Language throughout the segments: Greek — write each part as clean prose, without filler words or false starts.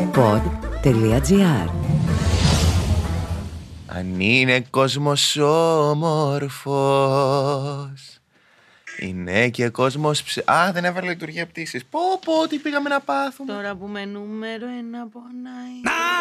pod.gr. Αν είναι κόσμος όμορφος, είναι και κόσμος Α, δεν έβαλε λειτουργία πτήσης. Πω, τι πήγαμε να πάθουμε. Τώρα που με νούμερο 1 πονάει.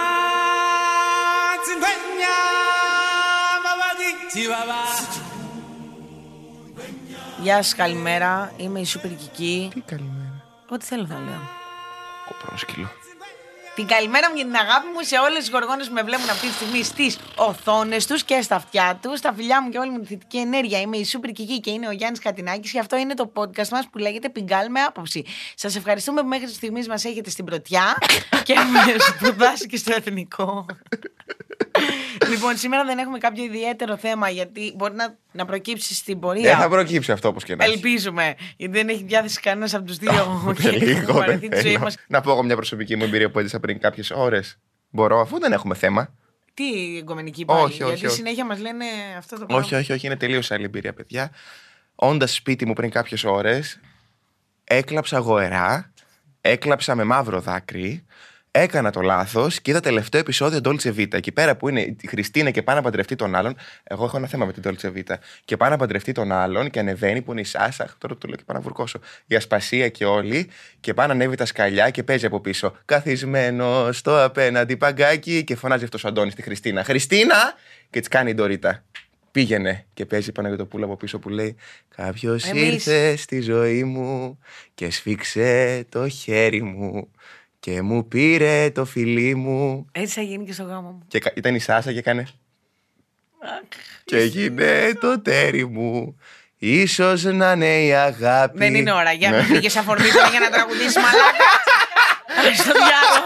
Γεια σας, καλημέρα. Είμαι η Σούπερ Κική. Τι καλημέρα. Ό,τι θέλω θα λέω. Κοπρόσκυλο. Την καλημέρα μου και την αγάπη μου σε όλες τις γοργόνες που με βλέπουν αυτή τη στιγμή στις οθόνες τους και στα αυτιά τους. Στα φιλιά μου και όλη μου τη θετική ενέργεια. Είμαι η Σούπερ Κική και είναι ο Γιάννης Κατινάκης και αυτό είναι το podcast μας που λέγεται Πιγκάλ με άποψη. Σας ευχαριστούμε που μέχρι στιγμής μας έχετε στην πρωτιά και με σπουδάσει και στο εθνικό. Λοιπόν, σήμερα δεν έχουμε κάποιο ιδιαίτερο θέμα γιατί μπορεί να προκύψει στην πορεία. Δεν θα προκύψει αυτό όπως και να έχει. Ελπίζουμε. Γιατί δεν έχει διάθεση κανένας από τους δύο. Λίγο, να πω εγώ μια προσωπική μου εμπειρία που έζησα πριν κάποιες ώρες. Μπορώ, αφού δεν έχουμε θέμα. Τι εγκομενική πάλι? Όχι, γιατί όχι. συνέχεια μας λένε αυτό το πράγμα. Όχι, είναι τελείως άλλη εμπειρία, παιδιά. Όντας σπίτι μου πριν κάποιες ώρες, έκλαψα γοερά, έκλαψα με μαύρο δάκρυ. Έκανα το λάθος και είδα τελευταίο επεισόδιο Dolce Vita. Εκεί πέρα που είναι η Χριστίνα και πάει να παντρευτεί τον άλλον. Εγώ έχω ένα θέμα με την Dolce Vita. Και πάει να παντρευτεί τον άλλον και ανεβαίνει που είναι η Σάσα. Τώρα το λέω και πάω να βουρκώσω. Η Ασπασία και όλοι. Και πάει να ανέβει τα σκαλιά και παίζει από πίσω. Καθισμένο στο απέναντι παγκάκι. Και φωνάζει αυτός ο Αντώνης στη Χριστίνα. Χριστίνα! Και της κάνει η Ντορίτα. Πήγαινε και παίζει Παναγιωτοπούλου από πίσω που λέει: Κάποιος ήρθε στη ζωή μου και σφίξε το χέρι μου. Και μου πήρε το φιλί μου. Έτσι θα γίνει και στο γάμο μου. Και ήταν η Σάσα και έκανε. Και έγινε το τέρι μου. Ίσως να είναι η αγάπη. Δεν είναι ώρα. Για να πήγες αφορμή για να τραγουδήσεις μαλάκα. Στο διάλογο.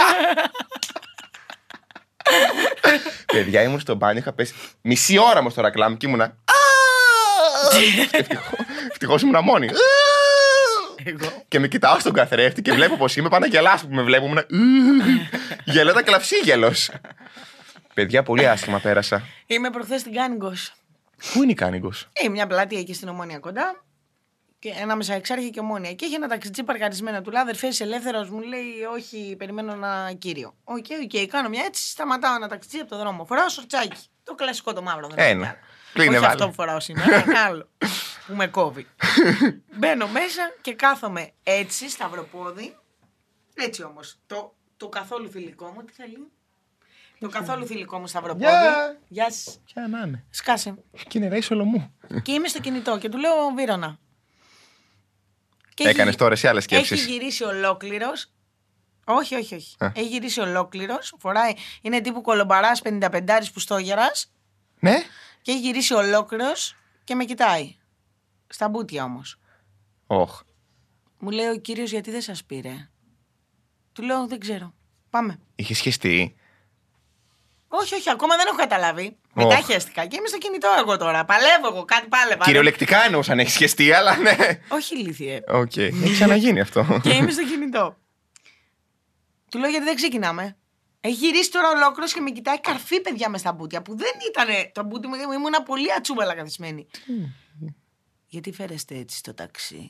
Παιδιά, ήμουν στο μπάνιο, είχα πέσει μισή ώρα μου στο ρακλάμ και ήμουνα. Ευτυχώς ήμουνα μόνη. Και με κοιτάω στον καθρέφτη και βλέπω πως είμαι. Πάω να γελάσω που με βλέπω. Γελώτα κλαυσίγελος. Παιδιά, πολύ άσχημα πέρασα. Είμαι προχθές στην Κάνιγκος. Πού είναι η Κάνιγκος? Μια πλατεία εκεί στην Ομόνια κοντά. Και ανάμεσα Εξάρχεια και Ομόνια. Και είχε ένα ταξιτζί παρκαρισμένα. Του λέει: Αδερφέ, είσαι ελεύθερος? Μου λέει: Όχι, περιμένω ένα κύριο. Οκ, κάνω μια έτσι. Σταματάω ένα ταξιτζί από το δρόμο. Φοράω σορτσάκι. Το κλασικό το μαύρο. Ένα. Όχι αυτό που φοράω σήμερα. Ένα άλλο. Που με κόβει. Μπαίνω μέσα και κάθομαι έτσι, σταυροπόδι. Έτσι όμως. Το καθόλου θηλυκό μου, τι θέλει? Το καθόλου θηλυκό μου σταυροπόδι. Γεια σας. Ποια να είναι. Σκάσε. Και είναι ρέι μου. Και είμαι στο κινητό και του λέω Βύρωνα. Έκανες τώρα εσύ άλλες σκέψεις? Έχει γυρίσει ολόκληρος. Όχι. Έχει γυρίσει ολόκληρος. Φοράει, είναι τύπου κολομπαράς 55 που στόγερας. Ναι. Και έχει γυρίσει ολόκληρος και με κοιτάει. Στα μπουτια όμως. Μου λέει ο κύριος: Γιατί δεν σας πήρε? Του λέω: Δεν ξέρω. Πάμε. Είχε σχεστεί? Όχι, ακόμα δεν έχω καταλάβει. Μετά χαίστηκα και είμαι στο κινητό εγώ τώρα. Παλεύω εγώ, κάτι πάλευα. Κυριολεκτικά εννοούσα αν έχει σχεστεί, αλλά ναι. Όχι ηλίθιε. Οκ. Έχει ξαναγίνει αυτό. Και είμαι στο κινητό. Του λέω: Γιατί δεν ξεκινάμε? Έχει γυρίσει τώρα ολόκληρος και με κοιτάει καρφί, παιδιά, με στα μπουτια. Που δεν ήταν το μπούτι μου, ήμουν πολύ ατσούμπαλα καθισμένη. Γιατί φέρεστε έτσι στο ταξί?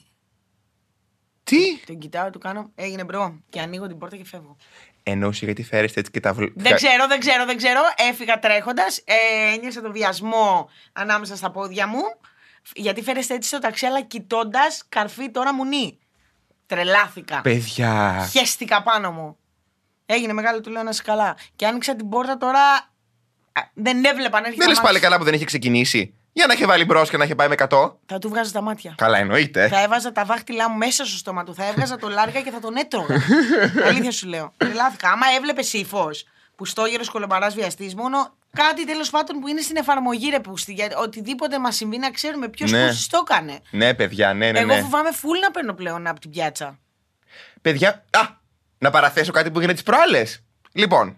Τι? Τον κοιτάω, του κάνω: Έγινε μπρο. Και ανοίγω την πόρτα και φεύγω. Εννοούσε γιατί φέρεστε έτσι και τα Δεν ξέρω. Έφυγα τρέχοντας. Ένιωσα το βιασμό ανάμεσα στα πόδια μου. Γιατί φέρεστε έτσι στο ταξί, αλλά κοιτώντας καρφί τώρα μουνί. Τρελάθηκα. Παιδιά. Χέστηκα πάνω μου. Έγινε μεγάλο, του λέω να είσαι καλά. Και άνοιξα την πόρτα τώρα. Δεν έβλεπα να έρχεται. Δεν λες πάλι καλά που δεν είχε ξεκινήσει? Για να είχε βάλει μπρος και να είχε πάει με 100. Θα του βγάζα τα μάτια. Καλά, εννοείται. Θα έβαζα τα δάχτυλά μου μέσα στο στόμα του. Θα έβγαζα το λάργα και θα τον έτρωγα. Αλήθεια σου λέω. Τρελάθηκα. Άμα έβλεπε ύφος που στόγερος κολομπαράς βιαστής, μόνο κάτι τέλος πάντων που είναι στην εφαρμογή, ρε πούστη. Γιατί οτιδήποτε μας συμβεί να ξέρουμε ποιος πούστη το έκανε. Ναι, παιδιά, ναι. Εγώ φοβάμαι φουλ να παίρνω πλέον από την πιάτσα. Παιδιά, να παραθέσω κάτι που έγινε τις προάλλες. Λοιπόν,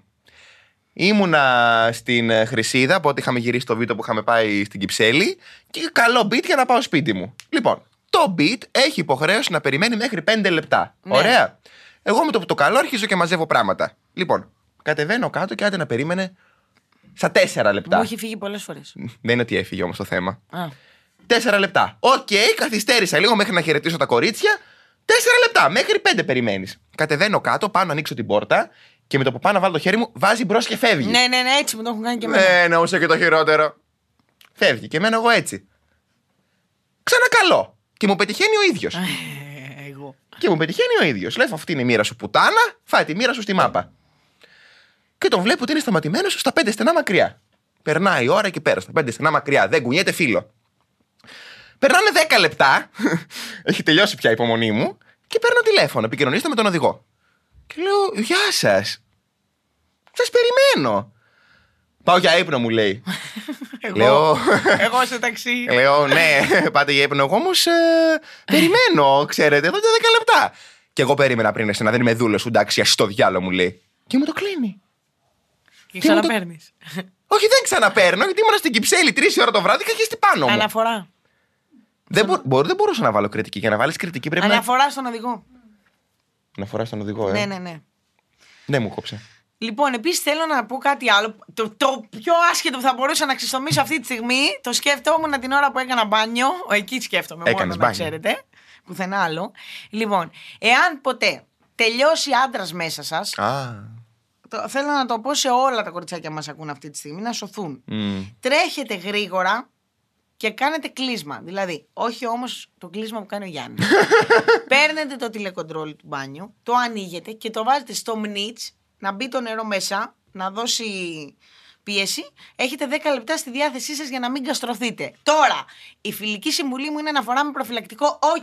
ήμουνα στην Χρυσίδα, από ό,τι είχαμε γυρίσει το βίντεο που είχαμε πάει στην Κυψέλη, και καλό beat για να πάω σπίτι μου. Λοιπόν, το beat έχει υποχρέωση να περιμένει μέχρι 5 λεπτά. Ναι. Ωραία. Εγώ με το καλό αρχίζω και μαζεύω πράγματα. Λοιπόν, κατεβαίνω κάτω και άντε να περίμενε στα 4 λεπτά. Μου έχει φύγει πολλές φορές. Δεν είναι ότι έφυγε όμως το θέμα. 4 λεπτά. Οκ, καθυστέρησα λίγο μέχρι να χαιρετήσω τα κορίτσια. 4 λεπτά, μέχρι 5 περιμένεις. Κατεβαίνω κάτω, πάω να ανοίξω την πόρτα Και με το που πάω να βάλω το χέρι μου, βάζει μπρος και φεύγει. Ναι, έτσι μου το έχουν κάνει και εμένα. Ναι, εννοούσα και το χειρότερο. Φεύγει και μένω εγώ έτσι. Ξανακαλώ. Και μου πετυχαίνει ο ίδιος. Εγώ. Και μου πετυχαίνει ο ίδιος. Λέω, αυτή είναι η μοίρα σου πουτάνα, φάει τη μοίρα σου στη μάπα. Και τον βλέπω ότι είναι σταματημένος στα 5 στενά μακριά. Περνάει η ώρα και πέρα στα 5 στενά μακριά. Δεν κουνιέται φίλο. Περνάνε 10 λεπτά. Έχει τελειώσει πια η υπομονή μου. Και παίρνω τηλέφωνο. Επικοινωνήστε με τον οδηγό. Και λέω, γεια σας. Σας περιμένω. Πάω για ύπνο, μου λέει. Εγώ στο ταξί. Λέω, ναι, πάτε για ύπνο. Εγώ όμως περιμένω, ξέρετε, εδώ και 10 λεπτά. Και εγώ περίμενα πριν εσένα, δεν είμαι δούλος, εντάξει, ας το διάλογο, μου λέει. Και μου το κλείνει. Και ξαναπαίρνεις. Όχι, δεν ξαναπαίρνω, γιατί ήμουν στην Κυψέλη 3 ώρα το βράδυ και είχε πάνω μου. Αναφορά. Δεν μπορούσα να βάλω κριτική. Για να βάλεις κριτική πρέπει Αναφορά στον οδηγό. Αναφορά στον οδηγό, Ναι. Δεν μου κόψε. Λοιπόν, επίσης θέλω να πω κάτι άλλο. Το πιο άσχετο που θα μπορούσα να ξεστομίσω αυτή τη στιγμή, το σκέφτομαι την ώρα που έκανα μπάνιο. Εκεί σκέφτομαι μόνο, να ξέρετε. Πουθενά άλλο. Λοιπόν, εάν ποτέ τελειώσει άντρας μέσα σας. Θέλω να το πω σε όλα τα κοριτσάκια που μας ακούν αυτή τη στιγμή, να σωθούν. Τρέχετε γρήγορα και κάνετε κλείσμα. Δηλαδή, όχι όμως το κλείσμα που κάνει ο Γιάννης. Παίρνετε το τηλεκοντρόλ του μπάνιου, το ανοίγετε και το βάζετε στο μνίτς, να μπει το νερό μέσα, να δώσει πίεση. Έχετε 10 λεπτά στη διάθεσή σας για να μην καστρωθείτε. Τώρα, η φιλική συμβουλή μου είναι να φοράμε προφυλακτικό.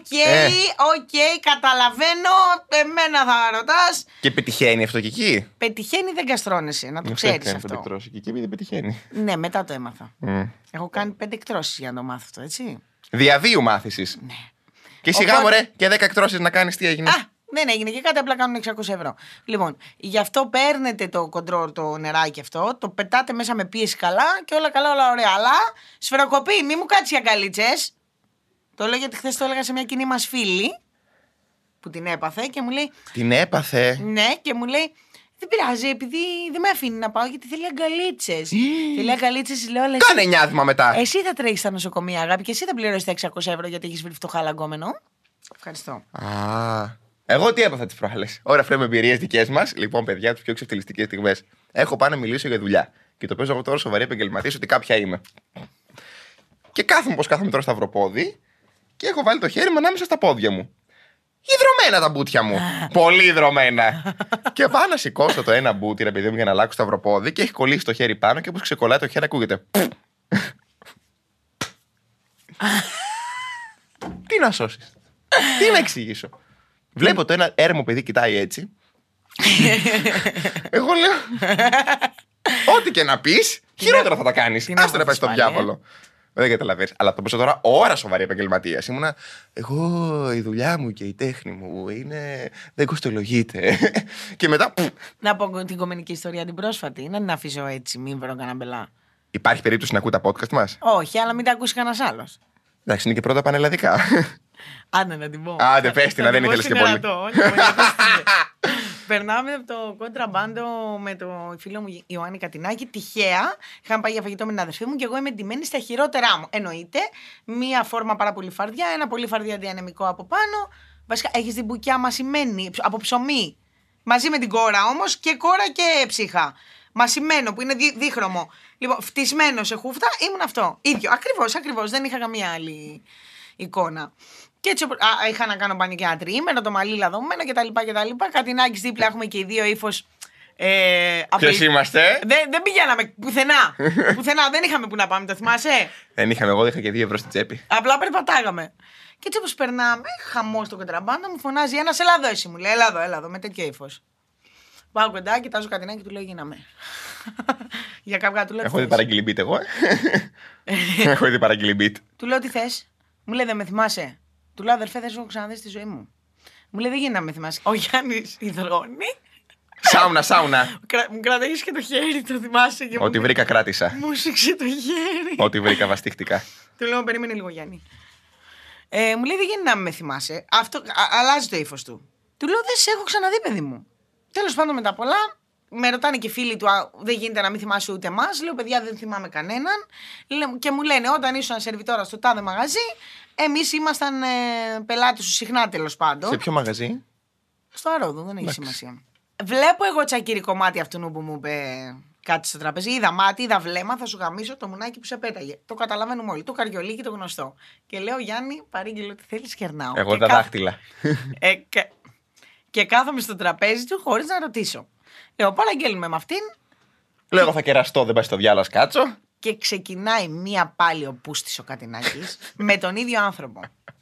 Οκ, καταλαβαίνω. Εμένα θα ρωτάς. Και πετυχαίνει αυτό και εκεί. Πετυχαίνει, δεν καστρώνεσαι, να το ξέρεις αυτό. Και εκεί δεν πετυχαίνει. Ναι, μετά το έμαθα. Έχω κάνει 5 εκτρώσεις για να το μάθω αυτό, έτσι. Διαβίου μάθησης. Ναι. Και σιγά μωρέ, και 10 εκτρώσεις να κάνεις, τι έγινε. Δεν έγινε και κάτι, απλά κάνουν 600 ευρώ. Λοιπόν, γι' αυτό παίρνετε το κοντρόλ, το νεράκι αυτό, το πετάτε μέσα με πίεση καλά και όλα καλά, όλα ωραία. Αλλά σφαιροκοπή, μη μου κάτσει για καλίτσες. Το λέω γιατί χθες το έλεγα σε μια κοινή μας φίλη που την έπαθε και μου λέει. Την έπαθε. Ναι, και μου λέει. Δεν πειράζει, επειδή δεν με αφήνει να πάω γιατί θέλει αγκαλίτσες. Θέλει αγκαλίτσες, λέω. Κάνε νιάθμα μετά. Εσύ θα τρέχεις στα νοσοκομεία, αγάπη, και εσύ θα πληρώσεις τα 600 ευρώ γιατί έχεις βρει φτωχά λαγκόμενο. Ευχαριστώ. Εγώ τι έπαθα τις προάλλες. Ωραία, φρέμε εμπειρίες δικές μας. Λοιπόν, παιδιά, τις πιο εξευτελιστικές στιγμές. Έχω πάει να μιλήσω για δουλειά. Και το παίζω εγώ τώρα σοβαρή επαγγελματίας ότι κάποια είμαι. Και κάθομαι πως κάθομαι τώρα σταυροπόδι και έχω βάλει το χέρι μου ανάμεσα στα πόδια μου. Ιδρωμένα τα μπουτια μου. Πολύ ιδρωμένα. Και πάω να σηκώσω το ένα μπούτι, ρε παιδί μου, για να αλλάξω σταυροπόδι και έχει κολλήσει το χέρι πάνω και όπως ξεκολλάει το χέρι ακούγεται. Τι να σώσεις. Τι να εξηγήσω. Βλέπω το ένα έρμο παιδί κοιτάει έτσι. Εγώ λέω. Ό,τι και να πεις, χειρότερα θα τα κάνεις. Άστο να πάει στο διάβολο. Δεν καταλαβαίνεις. Αλλά το πέσω τώρα ώρα σοβαρή επαγγελματίας. Ήμουνα. Εγώ η δουλειά μου και η τέχνη μου είναι. Δεν κοστολογείται. Και μετά. Να πω την κομμενική ιστορία την πρόσφατη. Να την αφήσω έτσι, μην βρω κανένα μπελά. Υπάρχει περίπτωση να ακούει τα podcast μας? Όχι, αλλά μην τα ακούσει κανένας άλλος. Εντάξει, είναι και πρώτα πανελλαδικά. Άντε να την πω. Άντε, πες την, δεν ήθελες και πολύ. Περνάμε από το κοντραμπάντο με το φίλο μου Ιωάννη Κατινάκη. Τυχαία είχαμε πάει για φαγητό με την αδερφή μου και εγώ είμαι ντυμένη στα χειρότερά μου. Εννοείται, μία φόρμα πάρα πολύ φαρδιά, ένα πολύ φαρδιά διανεμικό από πάνω. Βασικά έχεις την μπουκιά μασημένη από ψωμί. Μαζί με την κόρα όμως και κόρα και ψύχα. Μασημένο που είναι δίχρωμο. Λοιπόν, φτισμένο σε χούφτα ήμουν αυτό. Ίδιο. Ακριβώς. Δεν είχα καμία άλλη εικόνα. Και έτσι είχα να κάνω μπάνιο και ένα τριήμερο, το μαλλί λαδωμένο κτλ. Κατινάκης δίπλα, έχουμε και οι δύο ύφος. Ποιος είμαστε? Δεν πηγαίναμε πουθενά. Δεν είχαμε που να πάμε, το θυμάσαι? Δεν είχαμε, εγώ είχα και 2 ευρώ στην τσέπη. Απλά περπατάγαμε. Και έτσι όπως περνάμε, χαμό στο κοντραμπάντα, μου φωνάζει ένας, έλα εδώ εσύ, μου λέει, έλα εδώ, με τέτοιο ύφος. Πάω κοντά, κοιτάζω Κατινάκη και του λέω, γίναμε. Για κάποια του λέω. Έχω δει παραγγείλει beat εγώ. Έχω δει παραγγείλει beat. Του λέω τι θες? Μου λέει, δεν με θυμάσαι? Του λέω, αδερφέ, δεν σου έχω ξαναδεί στη ζωή μου. Μου λέει, δεν γίνεται να με θυμάσαι. Ο Γιάννης υδρώνει. Σάουνα. Μου κρατάει και το χέρι, το θυμάσαι? Και ό,τι βρήκα κράτησα. Μου σήξε το χέρι. Ό,τι βρήκα βαστίχτηκα. Του λέω, περίμενε λίγο, Γιάννη. Μου λέει, δεν γίνεται να με θυμάσαι. Αυτό αλλάζει το ύφος του. Του λέω, δεν σε έχω ξαναδεί, παιδί μου. Τέλος πάντων, μετά πολλά, με ρωτάνε και φίλοι του, δεν γίνεται να μην θυμάσαι ούτε εμάς. Λέω, παιδιά, δεν θυμάμαι κανέναν. Και μου λένε, όταν ήσουν σερβιτόρα στο τάδε μαγαζί, εμείς ήμασταν πελάτες σου συχνά, τέλος πάντων. Σε ποιο μαγαζί? Στο Αρόδο, δεν έχει σημασία. Βλέπω εγώ τσακίρικο μάτι αυτού που μου είπε κάτι στο τραπέζι. Είδα μάτι, είδα βλέμμα, θα σου γαμίσω το μουνάκι που σε πέταγε. Το καταλαβαίνουμε όλοι. Το καριολίκι το γνωστό. Και λέω, Γιάννη, παρήγγειλε ό,τι θέλει, κερνάω. Εγώ τα δάχτυλα. Και κάθομαι στο τραπέζι του χωρίς να ρωτήσω. Λέω, παραγγέλνουμε με αυτήν. Λέω, εγώ θα κεραστώ, δεν πάει στο διάλογο, κάτσω. Και ξεκινάει μία πάλι ο Πούστης ο Κατινάκης με τον ίδιο άνθρωπο.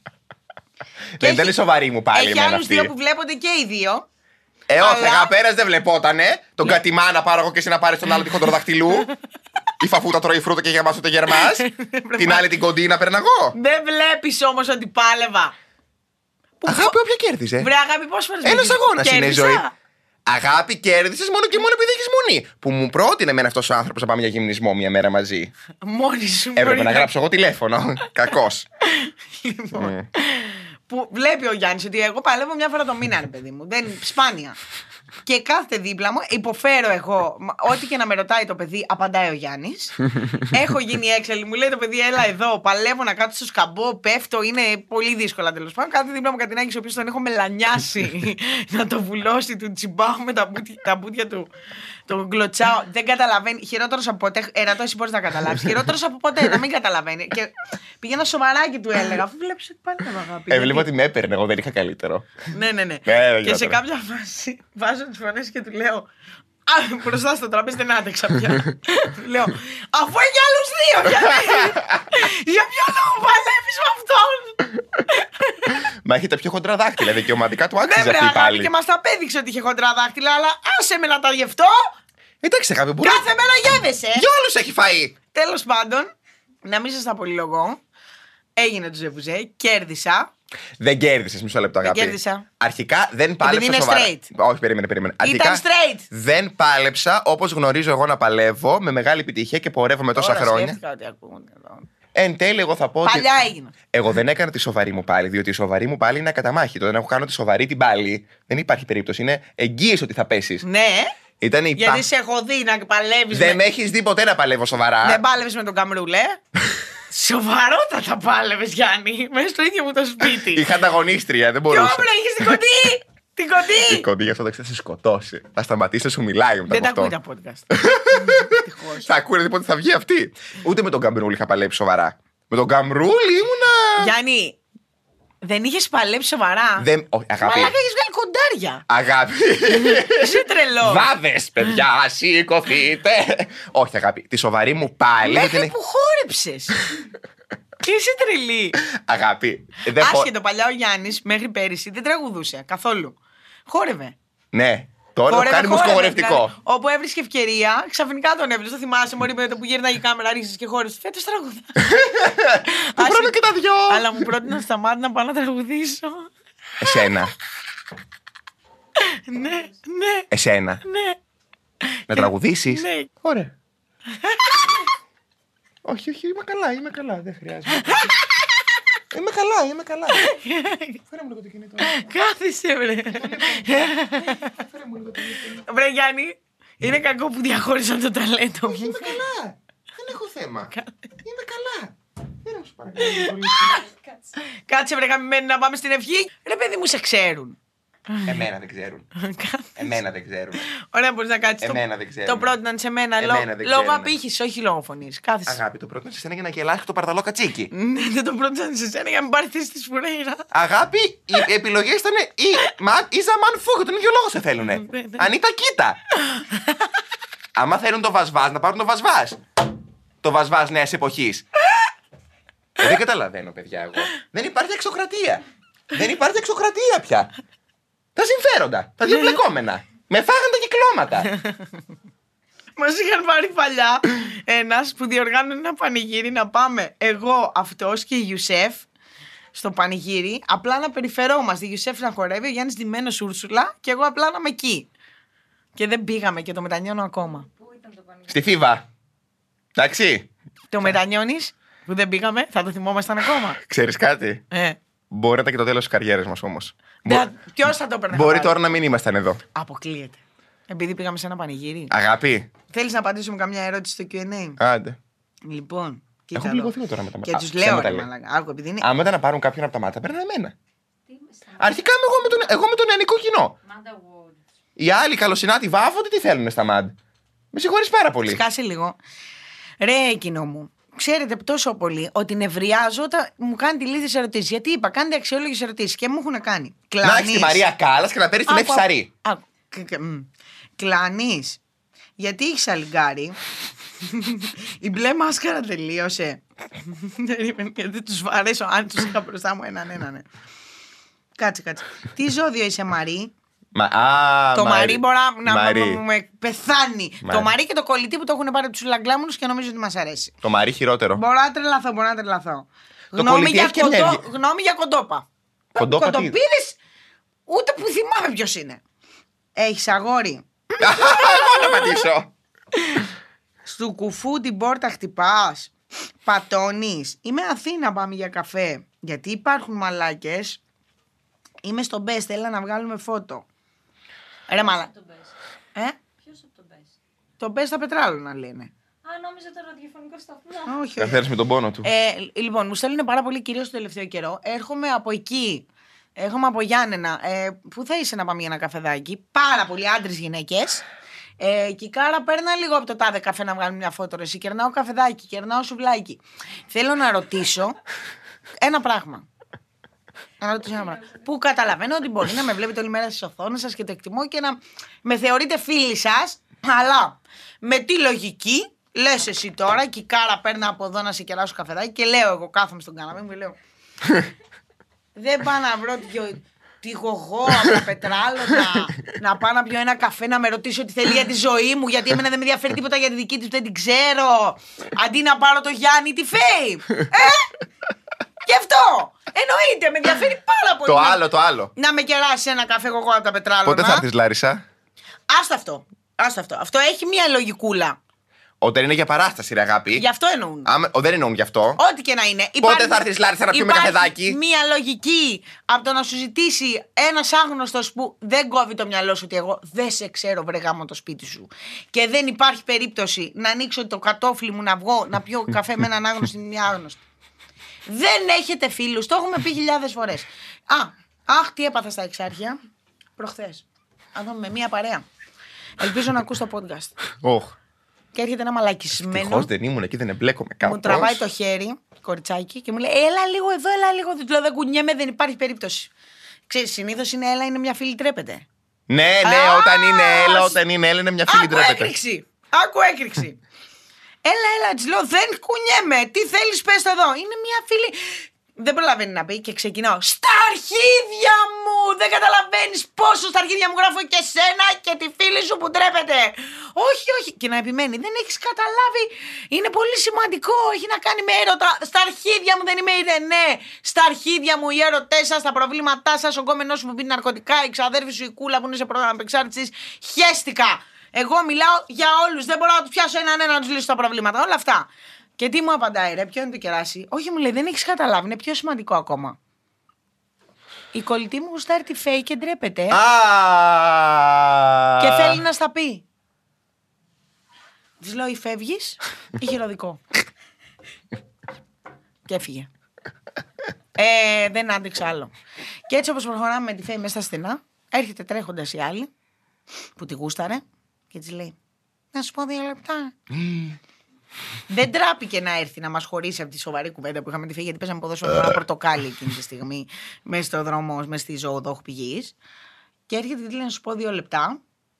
Δεν ήταν σοβαρή μου πάλι. Έχει άλλους δύο που βλέπονται και οι δύο. Όχι, αγαπέρας δεν βλεπότανε. Τον Κατιμά να πάρω εγώ και εσύ να πάρεις τον άλλο τη χοντροδαχτυλού. Η φαφούτα τρώει φρούτα και γεμάς ούτε γερμάς. Την άλλη την κοντή να παίρνω εγώ. Δεν βλέπεις όμως ότι πάλευα. Αγάπη, όποια κέρδισε. Βρε, αγάπη, πόσες φορές Ένας αγώνας είναι η ζωή. Αγάπη, κέρδισες μόνο και μόνο επειδή έχεις μονή. Που μου πρότεινε εμένα αυτός ο άνθρωπος να πάμε για γυμνισμό μια μέρα μαζί. Μόνη σου. Έπρεπε να γράψω εγώ τηλέφωνο. Κακός. Λοιπόν. Που βλέπει ο Γιάννης ότι εγώ παλεύω μια φορά το μήνα, ρε παιδί μου. Δεν, σπάνια. Και κάθεται δίπλα μου, υποφέρω εγώ. Ό,τι και να με ρωτάει το παιδί, απαντάει ο Γιάννης. Έχω γίνει έξαλλη, μου λέει το παιδί, έλα εδώ, παλεύω να κάτσω στο σκαμπό, πέφτω, είναι πολύ δύσκολα τέλος πάντων. Κάθεται δίπλα μου Κατινάκης, ο οποίος τον έχω μελανιάσει να το βουλώσει, του τσιμπάω με τα μπούτια του. Τον γκλωτσάω, δεν καταλαβαίνει. Χειρότερος από ποτέ. Ερατό, εσύ μπορείς να καταλάβεις. Χειρότερος από ποτέ, να μην καταλαβαίνει. Και πήγαινα σοβαρά και του έλεγα, αφού βλέπεις ότι πάλι με αγάπη. Έβλεπα ότι με έπαιρνε, εγώ δεν είχα καλύτερο. Ναι. Και σε κάποια φάση βάζω τις φωνές και του λέω. Μπροστά στο τραπέζι δεν άντεξα πια. Του λέω, αφού έχει άλλους δύο, για ποιο λόγο παλεύεις με αυτόν. Μα έχει τα πιο χοντρά δάχτυλα, δικαιωματικά του άξιζε Βέβαια, αυτή πάλι. και μας τα απέδειξε ότι είχε χοντρά δάχτυλα, αλλά άσε με να τα γευτώ. Εντάξει, αγάπη, μπορεί. Κάθε μέρα γεύεσαι. Για όλους έχει φαεί. Τέλος πάντων, να μην σας τα πολυλογώ, έγινε το ζεβουζέ, κέρδισα. Δεν κέρδισες, μισό λεπτό, αγάπη. Δεν κέρδισα. Αρχικά δεν πάλεψα είναι σοβαρά. straight. Όχι, περίμενε. Αρχικά, Ήταν straight. δεν πάλεψα όπως γνωρίζω εγώ να παλεύω με μεγάλη επιτυχία και πορεύομαι τόσα Τώρα χρόνια. σκέφτηκα ότι ακούγονται εδώ. Εν τέλει, εγώ θα πω Παλιά ότι. έγινα. Εγώ δεν έκανα τη σοβαρή μου πάλι, διότι η σοβαρή μου πάλι είναι ακαταμάχητο. Δεν έχω κάνει τη σοβαρή την πάλι. Δεν υπάρχει περίπτωση. Είναι εγγύηση ότι θα πέσει. Ναι. Ήταν η Γιατί σε έχω δει να παλεύεις. Δεν με έχει δει ποτέ να παλεύω σοβαρά. Δεν πάλευες με τον Καμρούλε. Σοβαρότατα πάλευες, Γιάννη. Μέσα στο ίδιο μου το σπίτι. Είχα ανταγωνίστρια, δεν Κι μπορούσα. όπλα είχες την κοντή. Την κοντή. Η κοντή γι' αυτό θα σε σκοτώσει. Θα σταματήσει να σου μιλάει μετά. Δεν τα από ακούει αυτό. τα podcast. Ευτυχώς. Θα ακούνε πότε θα βγει αυτή. Ούτε με τον Καμπρούλη είχα παλέψει σοβαρά. Με τον Καμπρούλη ήμουνα. Γιάννη, δεν είχες παλέψει σοβαρά. Όχι, αγάπη. Μαλάκα, έχεις βγάλει κοντάρια. Αγάπη. Είσαι τρελό. Βάδες, παιδιά, σηκωθείτε. Όχι, αγάπη. Τη σοβαρή μου πάλι. Μέχρι που χόρεψες. Είσαι τρελή. Αγάπη. Άσχετο, παλιά ο Γιάννης μέχρι πέρυσι δεν τραγουδούσε καθόλου. Χόρευε. Ναι. Τώρα το κάνει μουσικογορευτικό. Δηλαδή, όπου έβρισκε ευκαιρία, ξαφνικά τον έβλεπε. Το θυμάσαι, Μωρή, με το που γύρναγε η κάμερα, άρχισε και χόρευε. Φέτος τραγουδά. Που χρόνο και τα δυο. Αλλά μου πρότεινε σταμάτη να πάω να τραγουδήσω. Εσένα. Ναι. Εσένα. Ναι. Να τραγουδήσεις. Ναι. Ωραία. Όχι, είμαι καλά, δεν χρειάζεται. Είμαι καλά. Φέρε μου λίγο το κινητό. Κάθισε, βρε. Βρε, Γιάννη, είναι κακό που διαχώρισαν το ταλέντο μου. Είμαι καλά. Δεν έχω θέμα. Είμαι καλά. Φέρε μου, σου παρακαλώ. Κάτσε, βρε, γαμημένη, να πάμε στην ευχή. Ρε, παιδί μου, σε ξέρουν. Εμένα δεν ξέρουν. Εμένα δεν ξέρουν. Ωραία, μπορείς να κάτσεις. Εμένα δεν ξέρουν. Το πρότειναν σε μένα Εμένα δεν λόγω ξέρουν. απήχησης, όχι λόγω φωνής. Κάθισε. Αγάπη, το πρότεινα σε σένα για να γελάσει το παρταλό κατσίκι. Ναι, δεν το πρότειναν σε σένα για να μην πάρει θέση της Φουρέιρα. Αγάπη, οι επιλογές ήταν ή Ζαμάν Φου, για τον ίδιο λόγο σε θέλουνε. Ανίτα, κοίτα. Άμα θέλουν το Βασβάς, να πάρουν το Βασβάς. Το Βασβάς νέας εποχής. Δεν καταλαβαίνω, παιδιά, εγώ. Δεν υπάρχει εξωκρατία. Δεν υπάρχει εξωκρατία πια. Τα συμφέροντα, τα διαπλεκόμενα. Με φάγαν τα κυκλώματα. Μας είχαν πάρει παλιά ένας που διοργάνωνε ένα πανηγύρι να πάμε εγώ, αυτός και η Ιουσέφ στο πανηγύρι. Απλά να περιφερόμαστε. Η Ιουσέφ να χορεύει, ο Γιάννης ντυμένος Ούρσουλα και εγώ απλά να είμαι εκεί. Και δεν πήγαμε και το μετανιώνω ακόμα. Στη Φίβα. Εντάξει. Το μετανιώνεις που δεν πήγαμε, θα το θυμόμασταν ακόμα. Ξέρεις κάτι. Μπορεί να ήταν και το τέλος της καριέρας μας όμως. Ποιος θα το έπαιρνε. Μπορεί τώρα να μην ήμασταν εδώ. Αποκλείεται. Επειδή πήγαμε σε ένα πανηγύρι. Αγάπη. Θέλεις να απαντήσουμε καμιά ερώτηση στο Q&A. Άντε. Λοιπόν. Έχω πληγωθεί τώρα με τα μάτια. Και τους λέω, ρε μαλάκα. Άκου, επειδή είναι. Άμα ήταν να πάρουν κάποιον από τα μάτια, παίρνανε εμένα. Αρχικά είμαι εγώ με το νεανικό κοινό. Οι άλλοι καλοσυνάτοι βάφονται, τι θέλουνε στα μαντ. Με συγχωρείς πάρα πολύ. Σκάσε λίγο. Ρε, κοινό μου. Ξέρετε τόσο πολύ ότι νευριάζω όταν μου κάνει τη λύθη ερωτήσει. Γιατί είπα, κάντε αξιόλογες ερωτήσεις και μου έχουν κάνει. Να έχεις τη Μαρία Κάλλας και να παίρνεις την Εύη Σαρή. Κλανείς. Γιατί έχεις αλιγκάρει. Η μπλε μάσκαρα τελείωσε. Γιατί τους βαρέσω, αν τους είχα μπροστά μου έναν. Κάτσε. Τι ζώδιο είσαι, Μαρή? Το Μαρί μπορεί να με πεθάνει. Το Μαρί και το κολλητή που το έχουν πάρει από τους λαγκλάμουνους και νομίζω ότι μας αρέσει. Το Μαρί χειρότερο. Μπορώ να τρελαθώ. Γνώμη για κοντόπα. Κοντοπίδης, ούτε που θυμάμαι ποιος είναι. Έχεις αγόρι? Να πατήσω. Στου κουφού την πόρτα χτυπάς? Πατώνεις? Είμαι Αθήνα, πάμε για καφέ. Γιατί υπάρχουν μαλάκες. Είμαι στο Best, έλα να βγάλουμε φώτο. Ρε μαλά. Ποιος από το Best? Το Best στα Πετράλωνα λένε. Νόμιζα το ραδιοφωνικό σταθμό. Όχι. Καθένας με τον πόνο του. Λοιπόν, μου στέλνουν πάρα πολύ, κυρίως το τελευταίο καιρό. Έρχομαι από εκεί. Έρχομαι από Γιάννενα. Πού θα είσαι να πάμε για ένα καφεδάκι? Πάρα πολλοί άντρες, γυναίκες. Κικάρα, παίρνα λίγο από το τάδε καφέ να βγάλουμε μια φώτο. Εσύ κερνάω καφεδάκι, κερνάω σουβλάκι. Θέλω να ρωτήσω ένα πράγμα. Που καταλαβαίνω ότι μπορεί να με βλέπετε όλη μέρα στις οθόνες σας και το εκτιμώ και να με θεωρείτε φίλοι σας, αλλά με τι λογική λες εσύ τώρα, Κικάρα, παίρνα από εδώ να σε κεράσω καφεδάκι, και λέω εγώ, κάθομαι στον καναπέ μου και λέω δεν πάω να βρω τυχογό από τα Πετράλωνα να πάω να πιω ένα καφέ να με ρωτήσω τι θέλει για τη ζωή μου, γιατί εμένα δεν με ενδιαφέρει τίποτα για τη δική της, δεν την ξέρω, αντί να πάρω το Γιάννη τη Φέη. Γι' αυτό! Εννοείται, με ενδιαφέρει πάρα πολύ. Το άλλο. Να με κεράσει ένα καφέ εγώ από τα Πετράλωνα. Πότε θα έρθεις, Λάρισα? Άστο αυτό. Αυτό έχει μία λογικούλα. Όταν είναι για παράσταση, ρε αγάπη. Γι' αυτό εννοούν. Δεν εννοούν γι' αυτό. Ό,τι και να είναι. Πότε θα έρθεις, Λάρισα, να πιούμε καφεδάκι? Μία λογική από το να σου ζητήσει ένας άγνωστος που δεν κόβει το μυαλό σου ότι εγώ δεν σε ξέρω, βρε γάμο το σπίτι σου. Και δεν υπάρχει περίπτωση να ανοίξω το κατόφλι μου να βγω να πιω καφέ με έναν άγνωστο ή μια άγνωστη. Δεν έχετε φίλους, το έχουμε πει χιλιάδες φορές. Τι έπαθα στα Εξάρχεια προχθές. Εδώ με μία παρέα. Ελπίζω να ακούς το podcast. Και έρχεται ένα μαλακισμένο. Ευτυχώς δεν ήμουν εκεί, δεν εμπλέκομαι κάπως. Μου τραβάει το χέρι, κοριτσάκι, και μου λέει έλα λίγο εδώ, έλα λίγο. Του λέω δεν κουνιέμαι, δεν υπάρχει περίπτωση. Ξέρεις, συνήθως είναι έλα, είναι μια φίλη, τρέπεται. Ναι, όταν είναι έλα, είναι μια φίλη, τρέπεται. Άκου έκρηξη. Έλα, της λέω δεν κουνιέμαι. Τι θέλεις, πες το εδώ. Είναι μια φίλη. Δεν προλαβαίνει να πει και ξεκινάω. Στα αρχίδια μου! Δεν καταλαβαίνεις πόσο στα αρχίδια μου γράφω και σένα και τη φίλη σου που ντρέπεται. Όχι. Και να επιμένει. Δεν έχεις καταλάβει. Είναι πολύ σημαντικό. Έχει να κάνει με έρωτα. Στα αρχίδια μου δεν είμαι ναι. Στα αρχίδια μου οι έρωτές σας, τα προβλήματά σας, ο γκόμενός σου που πίνει ναρκωτικά, η ξαδέρφη σου η κούλα που είναι σε πρόγραμμα απεξάρτησης. Χέστηκα. Εγώ μιλάω για όλους. Δεν μπορώ να τους πιάσω έναν να τους λύσω τα προβλήματα. Όλα αυτά. Και τι μου απαντάει, ρε, ποιο είναι το κεράσι? Όχι, μου λέει, δεν έχεις καταλάβει, είναι πιο σημαντικό ακόμα. Η κολλητή μου γουστάρει τη Φέη και ντρέπεται. Και θέλει να στα πει. Της λέω, ή φεύγεις ή χειροδικό. Και έφυγε. Δεν άντεξα άλλο. Και έτσι όπως προχωράμε με τη Φέη μέσα στα στενά, έρχεται τρέχοντας η άλλη που τη γούσταρε και της λέει, να σου πω 2 λεπτά. Δεν τράπηκε να έρθει να μας χωρίσει από τη σοβαρή κουβέντα που είχαμε τη Φέη, γιατί παίζαμε ποδόσφαιρο ένα πορτοκάλι εκείνη τη στιγμή μέσα στο δρόμο, μέσα στη ζωοδόχου πηγής. Και έρχεται και λέει να σου πω 2 λεπτά.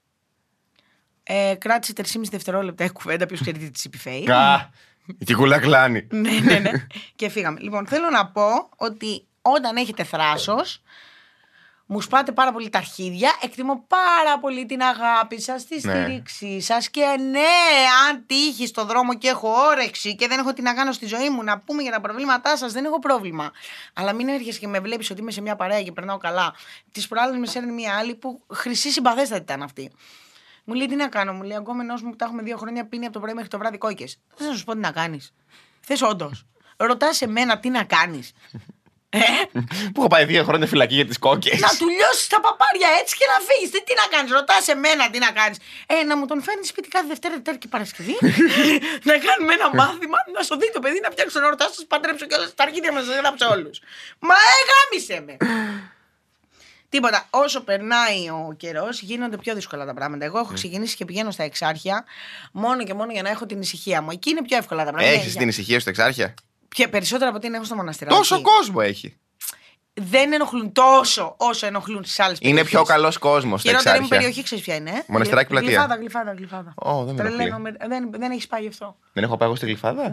Κράτησε 3,5 δευτερόλεπτα η κουβέντα, ποιος ξέρει τι της είπε η Φέη. Η κούλα κλάνει. Ναι. Και φύγαμε. Λοιπόν, θέλω να πω ότι όταν έχετε θράσος, μου σπάτε πάρα πολύ τα αρχίδια. Εκτιμώ πάρα πολύ την αγάπη σας, τη στήριξή σας. Και ναι, αν τύχει στον δρόμο και έχω όρεξη και δεν έχω τι να κάνω στη ζωή μου, να πούμε για τα προβλήματά σας, δεν έχω πρόβλημα. Αλλά μην έρχεσαι και με βλέπεις ότι είμαι σε μια παρέα και περνάω καλά. Τις προάλλες με σέρνει μια άλλη που χρυσή συμπαθέστατη ήταν αυτή. Μου λέει τι να κάνω, μου λέει αγκόμενός μου που τα έχουμε 2 χρόνια πίνει από το πρωί μέχρι το βράδυ κόκκες. Θες να σου πω τι να κάνεις? Θες όντως? Ρωτάς εμένα τι να κάνεις? Που έχω πάει 2 χρόνια φυλακή για τις κόκκες. Να του λιώσεις τα παπάρια έτσι και να φύγεις. Τι να κάνεις, ρωτάς εμένα τι να κάνεις. Να μου τον φέρνει σπίτι κάθε Δευτέρα, Τετάρτη και Παρασκευή. Να κάνουμε ένα μάθημα, να σου δει το παιδί, να φτιάξω τον ερωτά, σας παντρέψω και όλα τα αρχίδια μας, σας γράψω όλους. Μα γάμισε με. Τίποτα. Όσο περνάει ο καιρός, γίνονται πιο δύσκολα τα πράγματα. Εγώ έχω ξεκινήσει και πηγαίνω στα Εξάρχεια μόνο και μόνο για να έχω την ησυχία μου. Εκεί είναι πιο εύκολα τα πράγματα. Έχεις την ησυχία στο Εξάρχεια? Περισσότερο από ό,τι έχω στο μοναστηράκι. Τόσο κόσμο έχει. Δεν ενοχλούν τόσο όσο ενοχλούν στις άλλες περιοχές. Είναι πιο καλός κόσμος στα Χειρότερη μου Εξάρχεια. περιοχή, ξέρεις ποια είναι. Μοναστηράκι Πλατεία. Γλυφάδα. Δεν με ενοχλεί. Δεν έχεις πάει γι' αυτό. Δεν έχω πάει εγώ στη Γλυφάδα.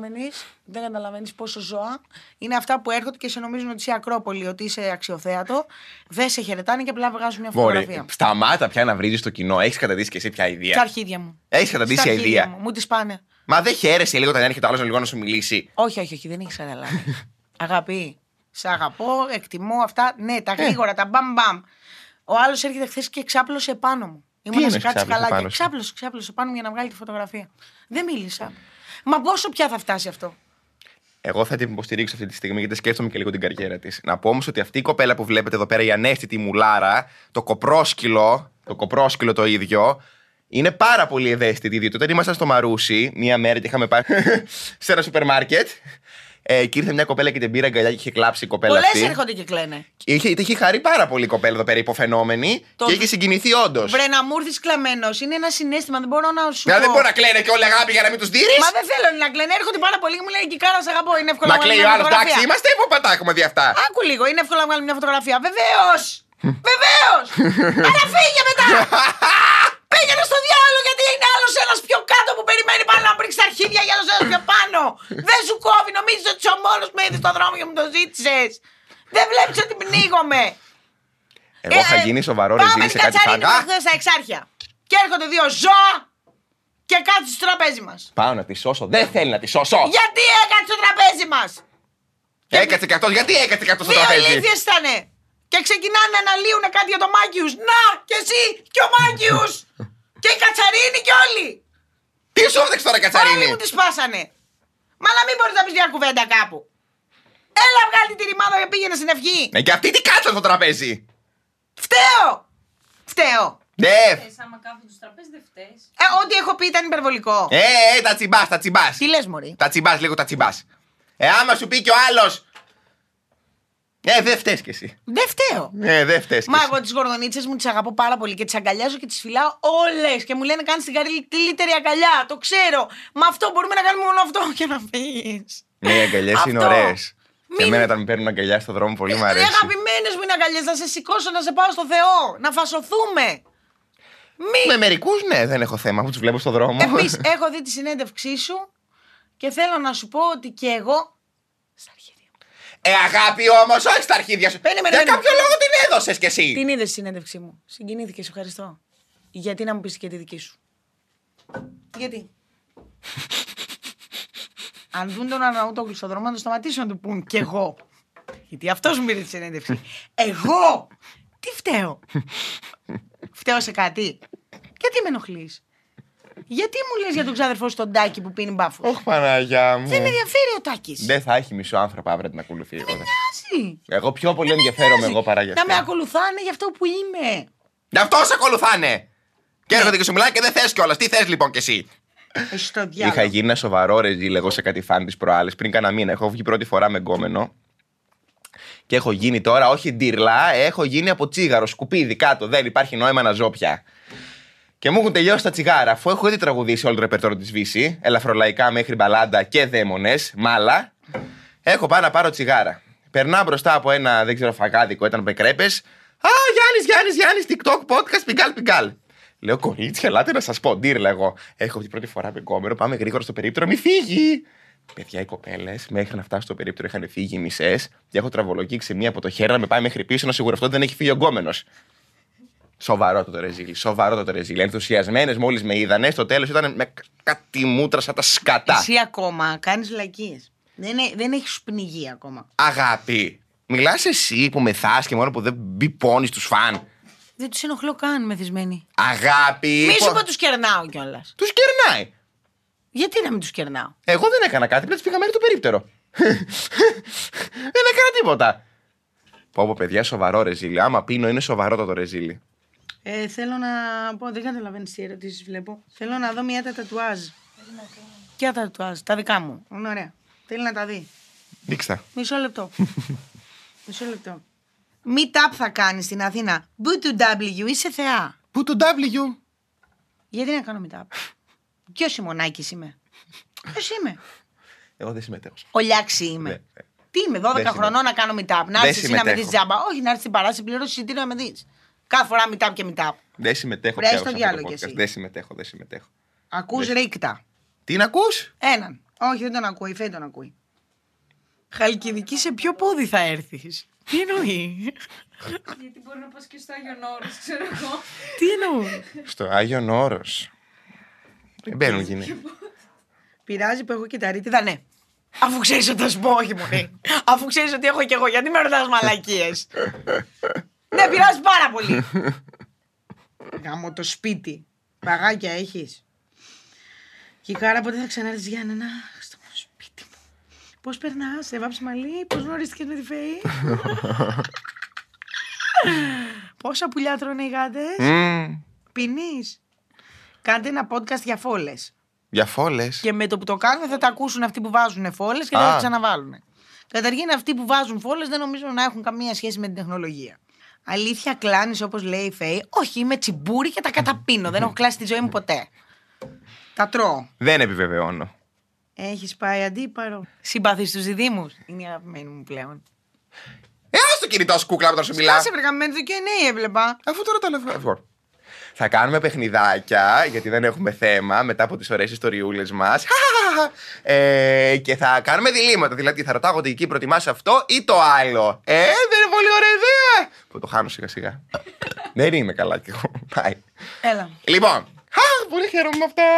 Δεν καταλαβαίνεις πόσο ζώα είναι αυτά που έρχονται και σε νομίζουν ότι είσαι Ακρόπολη, ότι είσαι αξιοθέατο. Δεν σε χαιρετάνε και απλά βγάζουν μια φωτογραφία. Σταμάτα πια να βρίζεις το κοινό. Έχεις καταντήσει και εσύ πια ιδέα. Στα αρχίδια μου. Έχεις καταντήσει Στα ιδέα. αρχίδια μου τις πάνε. Μα δεν χαίρεσαι λίγο όταν έρχεται ο άλλος λίγο να σου μιλήσει? Όχι, δεν έχεις καταλάβει. Αγάπη. Σε αγαπώ, εκτιμώ αυτά. Ναι, τα γρήγορα, τα μπαμ. Ο άλλος έρχεται χθες και ξάπλωσε επάνω μου. Ήμουν σε κάτι σκαλάκια. Ξάπλωσε επάνω μου για να βγάλει τη φωτογραφία. Δεν μίλησα. Μα πόσο πια θα φτάσει αυτό? Εγώ θα την υποστηρίξω αυτή τη στιγμή γιατί σκέφτομαι και λίγο την καριέρα της. Να πω όμως ότι αυτή η κοπέλα που βλέπετε εδώ πέρα, η ανέστητη μουλάρα, το κοπρόσκυλο το ίδιο, είναι πάρα πολύ ευαίσθητη. Διότι όταν ήμασταν στο Μαρούσι, μία μέρα και είχαμε πάει σε ένα σούπερ μάρκετ. Και ήρθε μια κοπέλα και την πήρε αγκαλιά και είχε κλάψει η κοπέλα αυτή. Πολλές έρχονται και κλαίνε. Είχε χαρεί πάρα πολύ η κοπέλα εδώ πέρα, υποφαινόμενη, και είχε συγκινηθεί όντως. Βρε να μου έρθει κλαμμένος, είναι ένα συναίσθημα, δεν μπορώ να σου πω. Δεν μπορεί να κλαίνε και όλοι αγάπη για να μην τους δίνεις. Μα δεν θέλω να κλαίνε, έρχονται πάρα πολύ και μου λένε Κικάρα, σε αγαπώ, είναι εύκολο Να να βγάλει κλαίει ο μια άλλος, εντάξει, φωτογραφία. είμαστε υποπατά, έχουμε δει αυτά. Άκου λίγο, είναι εύκολο να βγάλει μια φωτογραφία. Βεβαίως! Βεβαίως! Αλλά φύγε μετά! Πήγαινε στο διάλογο γιατί είναι άλλος ένας πιο κάτω που περιμένει πάνω να πρίξει τα αρχίδια για άλλος ένας πιο πάνω. Δεν σου κόβει, νομίζεις ότι είσαι ο μόνος που με είδες στον δρόμο και μου το ζήτησες. Δεν βλέπεις ότι πνίγομαι. Εγώ θα γίνει σοβαρό ρεζίλι σε κάτι φάγκα. Πάμε στα Εξάρχεια. Και έρχονται δύο ζώα και κάτσουν στο τραπέζι μας. Πάω να τη σώσω. Δεν θέλει να τη σώσω. Γιατί έκατσε στο τραπέζι μας? Έκατσε και αυτός. Γιατί έκατσε και αυτός στο Δύο τραπέζι? ηλίθιες ήτανε. Και ξεκινάνε να αναλύουν κάτι για το Μάκιους. Να, και εσύ και ο Μάκιους. Και η Κατσαρίνη και όλοι. Τι σου έδειξε τώρα, Όλοι Κατσαρίνη? μου τις σπάσανε. Μα να μην μπορείς να πεις μια κουβέντα κάπου. Έλα βγάλει τη ρημάδα και πήγαινε στην ευχή. Και αυτοί τι κάτσαν στο τραπέζι? Φταίω. Ναι. Άμα κάθονται στο τραπέζι δεν φταίς. Ό,τι έχω πει ήταν υπερβολικό. Τα τσιμπάς. Τι λες μωρή? Τα τσιμπάς, λίγο τα τσιμπάς. Άμα σου πει κι ο άλλος. Δεν φταίς κι εσύ. Δεν φταίω. Δεν φταίς κι Μα εσύ. εγώ τις γοργονίτσες μου τις αγαπώ πάρα πολύ και τις αγκαλιάζω και τις φυλάω όλες. Και μου λένε κάνεις την καλύτερη αγκαλιά. Το ξέρω. Μα αυτό μπορούμε να κάνουμε μόνο αυτό και να φύγεις. Ναι, οι αγκαλιές είναι Αυτό. ωραίες. Και Μην- εμένα όταν με παίρνουν αγκαλιά στον δρόμο πολύ μου αρέσει. Αγαπημένες μου είναι αγκαλιές. Να σε σηκώσω, να σε πάω στο Θεό. Να φασωθούμε. Με μερικούς, ναι, δεν έχω θέμα που τους βλέπω στον δρόμο. Επίσης, έχω δει τη συνέντευξή σου και θέλω να σου πω ότι και εγώ. Στα αρχίδια μου. Αγάπη όμως, όχι στα αρχίδια σου. Περίμενε, Για περίμενε. κάποιο λόγο την έδωσες κι εσύ. Την είδες τη συνέντευξή μου. Συγκινήθηκες, ευχαριστώ. Γιατί να μου πεις και τη δική σου? Γιατί? Αν δουν τον Αρναούτογλου στον δρόμο, να το σταματήσουν να του πούν κι εγώ. Γιατί αυτός μου πήρε τη συνέντευξη. Εγώ! Τι φταίω? Φταίω σε κάτι? Γιατί με ενοχλείς? Γιατί μου λες για τον ξάδερφό σου τον Τάκη που πίνει μπάφους? Όχι, Παναγιά μου. Δεν με ενδιαφέρει ο Τάκης. Δεν θα έχει μισό άνθρωπο αύριο να την ακολουθεί. Νοιάζει. Εγώ πιο πολύ ενδιαφέρομαι εγώ παρά για Να με αυτό. ακολουθάνε για αυτό που είμαι. Γι' αυτό σε ακολουθάνε. Και έρχονται και σου μιλάνε και δεν θες κιόλας. Τι θες λοιπόν κι εσύ? Εσύ το διάλογο. Είχα γίνει ένα σοβαρό ρεζίλ εγώ σε κάτι φαν της προάλλες πριν κάνα μήνα. Έχω βγει πρώτη φορά με γκόμενο. Και έχω γίνει τώρα, όχι ντυρλά, έχω γίνει από τσίγαρο, σκουπίδι κάτω. Δεν υπάρχει νόημα να ζω πια. Και μου έχουν τελειώσει τα τσιγάρα, αφού έχω ήδη τραγουδήσει όλο το ρεπερτόριο της Βύση, ελαφρολαϊκά μέχρι μπαλάντα και δαίμονες, μάλα. Έχω πάει να πάρω τσιγάρα. Περνάω μπροστά από ένα, δεν ξέρω, φαγάδικο, ήταν με κρέπες. Γιάννης, TikTok, podcast, πιγκάλ. Λέω, κορίτσια, ελάτε να σας πω, ντύρλα εγώ. Έχω την πρώτη φορά με κόμενο, πάμε γρήγορα στο περίπτερο, μη φύγει. Παιδιά, οι κοπέλες μέχρι να φτάσω στο περίπτερο είχαν φύγει μισές και έχω τραβολογήξει μία από το χέρι να με πάει μέχρι πίσω να σιγουρευτώ ότι δεν έχει φύγει ο γκόμενος. Σοβαρό το ρεζίλ. Ενθουσιασμένες μόλις με είδανε, στο τέλος ήταν με κάτι μούτρα σαν τα σκατά. Εσύ ακόμα κάνεις βλακίες. Δεν έχεις πνιγεί ακόμα. Αγάπη, μιλάς εσύ που μεθάς και μόνο που δεν μπει πόνη στους φαν. Δεν τους ενοχλώ καν μεθυσμένοι. Αγάπη. Μη σου πω τους κερνάω κιόλας. Τους κερνάει. Γιατί να μην τους κερνάω? Εγώ δεν έκανα κάτι, απλά πήγα μέχρι το περίπτερο. Δεν έκανα τίποτα. Πω, παιδιά, σοβαρό ρεζίλι. Άμα πίνω, είναι σοβαρότατο ρεζίλι. Θέλω να πω, δεν καταλαβαίνεις τι ερωτήσεις βλέπω. Θέλω να δω μια τα τατουάζ. Ποια τα τατουάζ? Τα δικά μου. Είναι ωραία. Θέλει να τα δει. Δείξτε. Μισό λεπτό. Meet up θα κάνει στην Αθήνα. Boo to W, είσαι θεά. Πού το W? Γιατί να κάνω meet up? Ποιος Σιμωνάκης είμαι? Ποιος είμαι? Εγώ δεν συμμετέχω. Ο Λιάξι είμαι. Ναι. Τι είμαι, 12 χρονών να κάνω meet up. Να έρθεις εσύ να με δεις τζάμπα. Όχι, να έρθεις στην παράσταση, πληρώσεις εισιτήριο να με δεις. Κάθε φορά meet up και meet up. Δεν συμμετέχω Βρες πια το σε αυτό διάλογο το κι podcast. εσύ. Δεν συμμετέχω. Ακούς ρίκτα. Τι να ακούς? Έναν. Όχι, δεν τον ακούει, η Φέη τον ακούει. Χαλκιδική, σε ποιο πόδι θα έρθεις? Τι εννοεί? Γιατί μπορεί να πας και στο Άγιον Όρος, ξέρω εγώ. Τι εννοεί? Στο Άγιον Όρος. Δεν μπαίνουν γυναίκες. Πειράζει που έχω και τα ρίτιδα, ναι. Αφού ξέρεις ότι θα σου πω, όχι μωρή. Αφού ξέρεις ότι έχω κι εγώ, γιατί με ρωτάς μαλακίες? Ναι, πειράζει πάρα πολύ. Γάμο το σπίτι. Παγάκια έχεις? Κικάρα, πότε θα ξανάρθεις Γιάννενα? Στο σπίτι μου. Πώς περνάς, έβαψε μαλλί, πώς γνωρίστηκες με τη Φέη? Πόσα πουλιά τρώνε οι γάτες? Πίνεις? Κάντε ένα podcast για φόλες. Για φόλες. Και με το που το κάνουν θα τα ακούσουν αυτοί που βάζουν φόλες και δεν θα τις ξαναβάλουν. Καταρχήν αυτοί που βάζουν φόλες δεν νομίζω να έχουν καμία σχέση με την τεχνολογία. Αλήθεια κλάνεις όπως λέει η Φέη? Όχι, είμαι τσιμπούρι και τα καταπίνω. Δεν έχω κλάσει τη ζωή μου ποτέ. Τα τρώω. Δεν επιβεβαιώνω. Έχεις πάει αντίπαρο? Συμπαθείς τους διδήμους? Είναι η αγαπημένη μου πλέον. Ας το κινητό σου κούκλα όταν σου μιλά. Κάσε βρε γαμμένο το Q&A έβλεπα. Αφού τώρα τα λέω. Θα κάνουμε παιχνιδάκια, γιατί δεν έχουμε θέμα, μετά από τις ωραίες ιστοριούλες μας. Και θα κάνουμε διλήμματα. Δηλαδή θα ρωτάω ότι εκεί προτιμάς αυτό ή το άλλο. Δεν είναι πολύ ωραία ιδέα. Που το χάνω σιγά σιγά. Δεν είμαι καλά κι εγώ. Πάει. Έλα. Λοιπόν. Πολύ χαίρομαι με αυτά.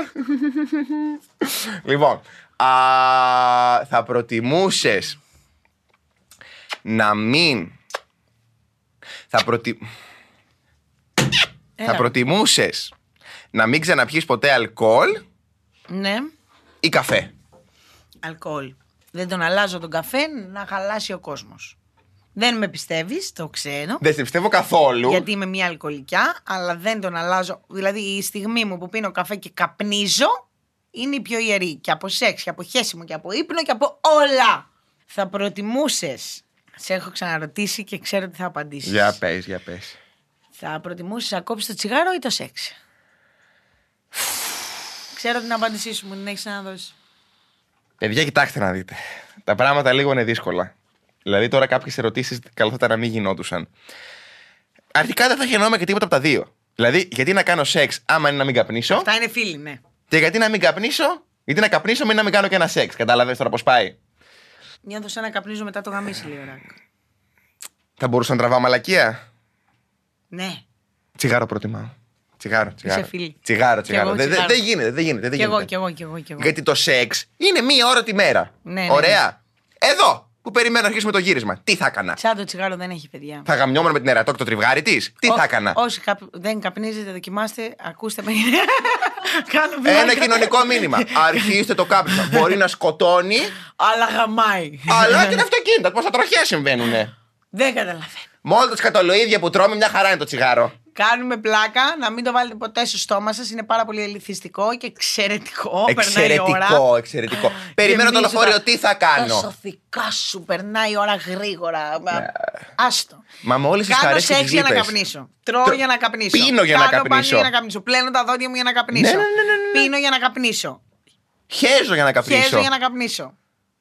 Λοιπόν. Θα προτιμούσες να μην... Θα προτιμούσες να μην ξαναπιείς ποτέ αλκοόλ Ναι. ή καφέ? Αλκοόλ. Δεν τον αλλάζω τον καφέ να χαλάσει ο κόσμος. Δεν με πιστεύεις, το ξέρω. Δεν σε πιστεύω καθόλου. Γιατί είμαι μια αλκοολικιά, αλλά δεν τον αλλάζω. Δηλαδή η στιγμή μου που πίνω καφέ και καπνίζω είναι η πιο ιερή. Και από σεξ, και από χέσιμο, και από ύπνο, και από όλα. Θα προτιμούσες, σε έχω ξαναρωτήσει και ξέρω τι θα απαντήσεις. Για πες. Θα προτιμούσες να κόψεις το τσιγάρο ή το σεξ? Ξέρω την απάντησή σου, μου την έχεις να δώσει. Παιδιά, κοιτάξτε να δείτε. Τα πράγματα λίγο είναι δύσκολα. Δηλαδή, τώρα κάποιες ερωτήσεις καλό θα ήταν να μην γινόντουσαν. Αρχικά δεν θα γεννόμαι και τίποτα από τα δύο. Δηλαδή, γιατί να κάνω σεξ άμα είναι να μην καπνίσω. Αυτά είναι φίλοι, ναι. Και γιατί να μην καπνίσω, γιατί να καπνίσω με να μην κάνω και ένα σεξ. Κατάλαβες τώρα πώς πάει? Νιώθω σαν να καπνίζω μετά το γαμίσι λίγο ράκ. Θα μπορούσα να τραβάω μαλακία. Ναι. Τσιγάρο προτιμάω. Τσιγάρο. Είσαι φίλη. Τσιγάρο. Κι εγώ τσιγάρο. Δεν γίνεται. Κι εγώ. Γιατί το σεξ είναι μία ώρα τη μέρα. Ναι. Ωραία. Εδώ που περιμένω να αρχίσουμε το γύρισμα. Τι θα έκανα? Σαν το τσιγάρο δεν έχει, παιδιά. Θα γαμιόμουν με την ερατό και το τριβγάρι τη. Τι θα έκανα? Όσοι δεν καπνίζετε, δοκιμάστε, ακούστε με. Κάνω πλάκα. Ένα κοινωνικό μήνυμα. Αρχίστε το κάπνισμα. Μπορεί να σκοτώνει, Αλλά γαμάει. αλλά και τα αυτοκίνητα. Πόσα τροχιά συμβαίνουνε. Δεν καταλαβαίνω. Μόνο τα σκατολοίδια που τρώμε, μια χαρά είναι το τσιγάρο. Κάνουμε πλάκα, να μην το βάλετε ποτέ στο στόμα σας. Είναι πάρα πολύ ελκυστικό και εξαιρετικό. Περνάει η ώρα. Εξαιρετικό. Περιμένω το λεωφορείο, τι θα Τα κάνω. σωθικά σου, περνάει η ώρα γρήγορα. Άστο. Μα με όλες τις Κάνω χαρές και σεξ τις για να λύπες. καπνίσω. Τρώω για να καπνίσω. Πίνω για να Κάνω καπνίσω. μπάνιο για να καπνίσω. Πλένω τα δόντια μου για να καπνίσω. Ναι. Πίνω για να καπνίσω. Χέζω για να καπνίσω. Χέζω για να καπνίσω.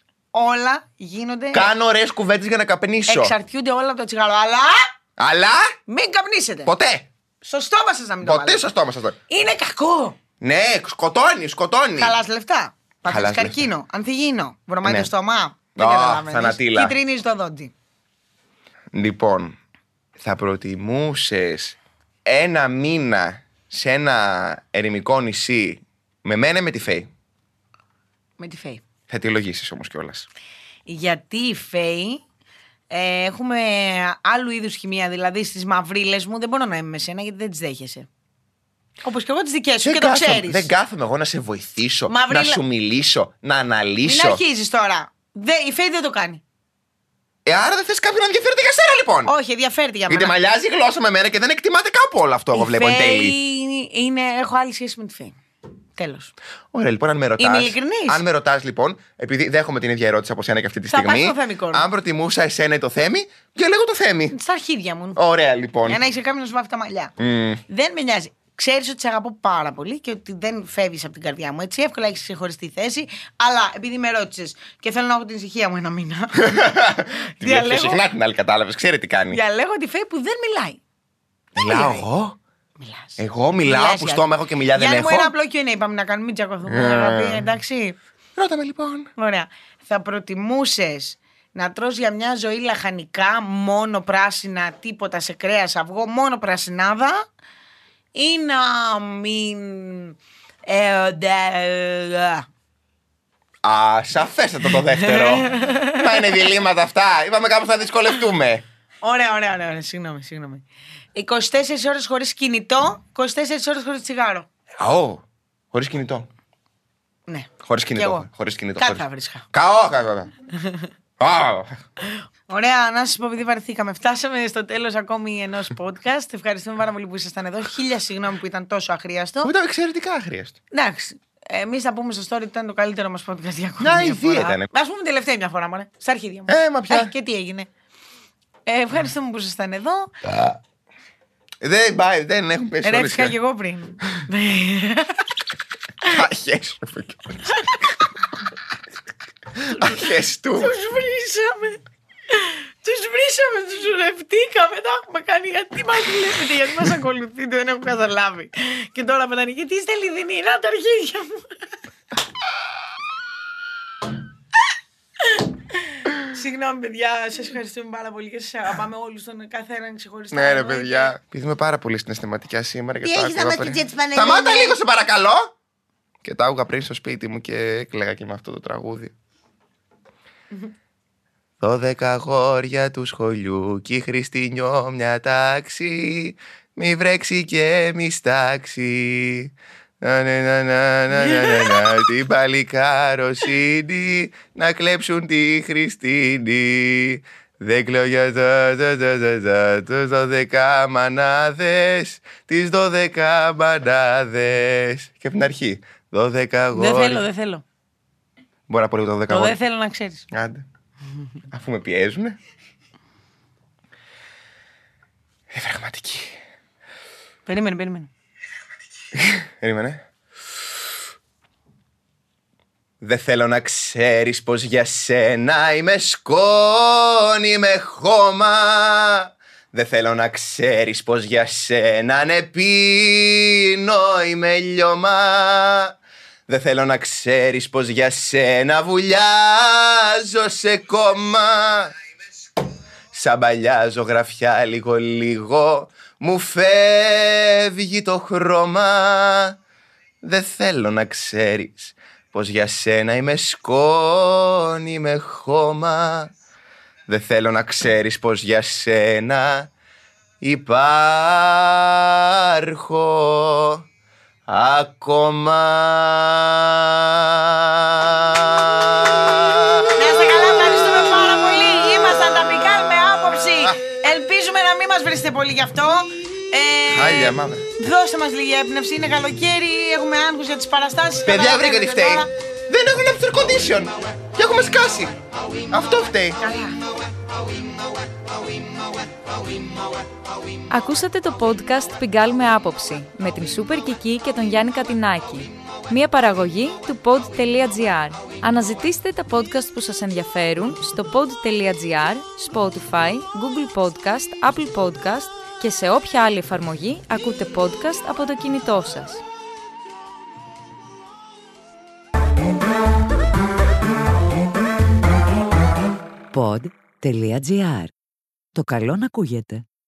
Όλα γίνονται. Κάνω ωραίες κουβέντες για να καπνίσω. Εξαρτιούνται όλα από το τσιγάρο. Αλλά Αλλά μην καπνίσετε. ποτέ. Στο στόμα σας να μην το Ποτέ βάλετε. στο στόμα σας. Είναι κακό. Ναι, σκοτώνει. Χαλάς λεφτά. Παθαίνεις Χαλάς καρκίνο, ανθυγίνο. Βρωμάει Ναι. το στόμα. Δεν Α, καταλαβαίνεις. θανατήλα. Κυτρινίζει το δόντι. Λοιπόν, θα προτιμούσες ένα μήνα σε ένα ερημικό νησί με μένα ή με τη Φέη? Με τη Φέη. Θα τη λογίσεις όμως κιόλας. Γιατί η Φέη έχουμε άλλου είδους χημεία. Δηλαδή στις μαυρίλες μου δεν μπορώ να είμαι με σένα γιατί δεν τις δέχεσαι. Όπως και εγώ τις δικές σου και το ξέρεις. Δεν κάθομαι εγώ να σε βοηθήσω, Μαυρίλα- να σου μιλήσω, να Μην αναλύσω. αρχίζεις τώρα. Η Φέη δεν το κάνει. Άρα δεν θες κάποιον να ενδιαφέρεται για σένα λοιπόν. Όχι, ενδιαφέρεται για Γιατί μένα. μαλλιάζει η γλώσσα με μένα και δεν εκτιμάται κάπου όλο αυτό. Εγώ Η βλέπω εν τέλει. Φέη έχω άλλη σχέση με τη Φέη. Τέλος. Ωραία, λοιπόν, αν με ρωτάς. Είμαι ειλικρινής. Αν με ρωτάς, λοιπόν, επειδή δέχομαι την ίδια ερώτηση από σένα και αυτή τη Θα στιγμή. πας στο Θέμη, κόρη. Αν προτιμούσα εσένα ή το Θέμη, διαλέγω το Θέμη. Στα αρχίδια μου. Ωραία, λοιπόν. Για να είσαι κάποιον να σου βάφει τα μαλλιά. Δεν με νοιάζει. Ξέρεις ότι σε αγαπώ πάρα πολύ και ότι δεν φεύγεις από την καρδιά μου. Έτσι, εύκολα έχεις ξεχωριστή θέση. Αλλά επειδή με ρώτησες και θέλω να έχω την ησυχία μου ένα μήνα. Την λέω πιο συχνά την άλλη, κατάλαβες. Ξέρει τι κάνει. Διαλέγω τη Φέη που δεν μιλάει. Μιλάω εγώ. Μιλάς. Εγώ μιλάω που στόμα έχω και μιλιά δεν Γιάννη έχω. μου, ένα απλό Q&A είπαμε να κάνουμε, μην τσακωθούμε. Εντάξει. Ρώτα με, λοιπόν. Ωραία. Θα προτιμούσες να τρως για μια ζωή λαχανικά, μόνο πράσινα, τίποτα σε κρέας, αυγό, μόνο πρασινάδα, ή να μην... Σαφέστατα το δεύτερο. Μα είναι διλήμματα αυτά. Είπαμε κάπως θα δυσκολευτούμε. Ωραία. Συγγνώμη. 24 ώρες χωρίς κινητό, 24 ώρες χωρίς τσιγάρο. Χωρίς κινητό. Ναι. Χωρίς Κι κινητό. εγώ. Χωρίς κινητό. Κάτι θα βρίσκα. Ωραία, να σας πω, επειδή βαρεθήκαμε. Φτάσαμε στο τέλος ακόμη ενός podcast. Ευχαριστούμε πάρα πολύ που ήσασταν εδώ. 1000 συγγνώμη που ήταν τόσο αχρίαστο. Ήταν εξαιρετικά αχρίαστο. Εντάξει. Εμείς θα πούμε στο story ότι ήταν το καλύτερο μας podcast για ακόμη Να, μια ιδία φορά. ήτανε. Ας πούμε τελευταία μια φορά, μωρέ. Στα αρχίδια μου. Μα πια. Και τι έγινε. Ευχαριστούμε που ήσασταν εδώ. Δεν έχουν πέσει όλες. Ρεύτηκα κι εγώ πριν. Αχές. Αχές του. Τους βρήσαμε, τους ρευτήκαμε, τα έχουμε κάνει. Γιατί μας βλέπετε, γιατί μας ακολουθείτε, δεν έχω καταλάβει. Και τώρα πετάνε, γιατί είστε λιδινοί, να τα αρχίδια μου. Συγγνώμη, παιδιά, σας ευχαριστούμε πάρα πολύ και σας αγαπάμε όλους, τον κάθε έναν ξεχωριστά. Ναι, ρε παιδιά. Πηδούμε πάρα πολύ συναισθηματικά σήμερα. Τι έχεις να μας πεις για τις Πανελλήνιες? Σταμάτα λίγο, σε παρακαλώ. Και τα άκουγα πριν στο σπίτι μου και έκλαιγα και με αυτό το τραγούδι. 12 αγόρια του σχολείου κι η Χριστίνιο μια τάξη. Μη βρέξει και μη στάξει. Την παλικάροσύνη να κλέψουν τη Χριστίνη. Δεν κλαίω για τους 12 μανάδες, τις 12 μανάδες. Και από την αρχή 12 αγόρια. Δεν θέλω. Μπορώ να πω λίγο το 12 Το αγόρια. δεν θέλω να ξέρεις. Άντε. Αφού με πιέζουνε. Πραγματική. Περίμενε. Περίμενε. Δεν θέλω να ξέρεις πως για σένα είμαι σκόνη, είμαι χώμα. Δεν θέλω να ξέρεις πως για σένα ναι πίνω, είμαι λιώμα. Δεν θέλω να ξέρεις πως για σένα βουλιάζω σε κόμμα. Σαν παλιά ζωγραφιά λίγο μου φεύγει το χρώμα. Δεν θέλω να ξέρεις πως για σένα είμαι σκόνη, είμαι χώμα. Δεν θέλω να ξέρεις πως για σένα υπάρχω ακόμα. Να είστε καλά, ευχαριστούμε πάρα πολύ. Ήμασταν τα Πιγκάλ με άποψη. Ελπίζουμε να μην μας βρίσετε πολύ γι' αυτό. Χάλια, μάμε. Δώστε μας λίγη έμπνευση. Είναι καλοκαίρι, έχουμε άγχος για τις παραστάσεις. Παιδιά, βρήκα τι φταίει. Δεν έχουν air condition και έχουμε σκάσει. Αυτό φταίει. Ακούσατε το podcast Πιγκάλ με άποψη με την Σούπερ Κική και τον Γιάννη Κατινάκη. Μία παραγωγή του pod.gr. Αναζητήστε τα podcast που σας ενδιαφέρουν στο pod.gr, Spotify, Google Podcast, Apple Podcast και σε όποια άλλη εφαρμογή ακούτε podcast από το κινητό σας. Pod.gr. Το καλό να ακούγεται.